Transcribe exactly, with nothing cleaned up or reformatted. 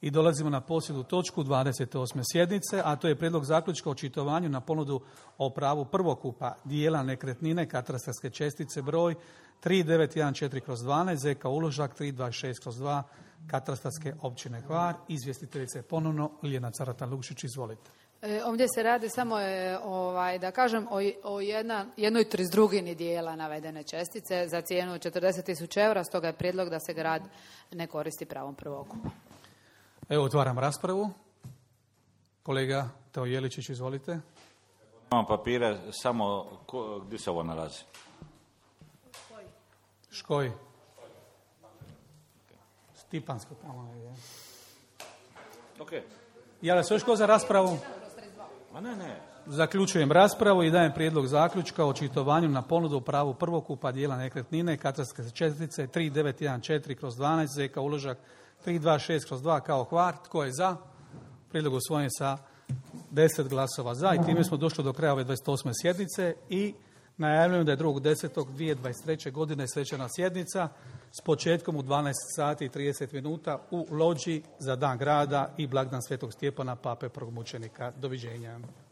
I dolazimo na posljednju točku dvadeset osme sjednice, a to je prijedlog zaključka o očitovanju na ponudu o pravu prvokupa dijela nekretnine katastarske čestice broj tri devet jedan četiri kroz dvanaest Z K uložak tri dvadeset šest kroz dva katastarske općine Hvar. Izvjestiteljica je ponovno Ljiljana Carata-Lukšić, izvolite. E, ovdje se radi samo, e, ovaj, da kažem, o, o jedna, jednoj trizdrugini dijela navedene čestice za cijenu četrdeset tisuća eura, stoga je prijedlog da se grad ne koristi pravom prvokupa. Evo, otvaram raspravu. Kolega Teo Jeličić, izvolite. Imam papire, samo ko, gdje se ovo nalazi? Škoj. Škoj. Stipansko tamo je. Ok. Javlja se još ko za raspravu? A ne, ne. Zaključujem raspravu i dajem prijedlog zaključka o očitovanju na ponudu o pravu prvokupa dijela nekretnine katastarske čestice tri devet jedan četiri kroz dvanaest Z K uložak tri dvadeset šest kroz dva kao Hvar. Tko je za? Prijedlog usvojen sa deset glasova za i time smo došli do kraja ove dvadeset osme sjednice i najavljujem da je drugog desetog dvije tisuće dvadeset treće godine svečana sjednica s početkom u dvanaest sati i trideset minuta u lođi za Dan grada i blagdan Svetog Stjepana Pape prvog mučenika. Doviđenja.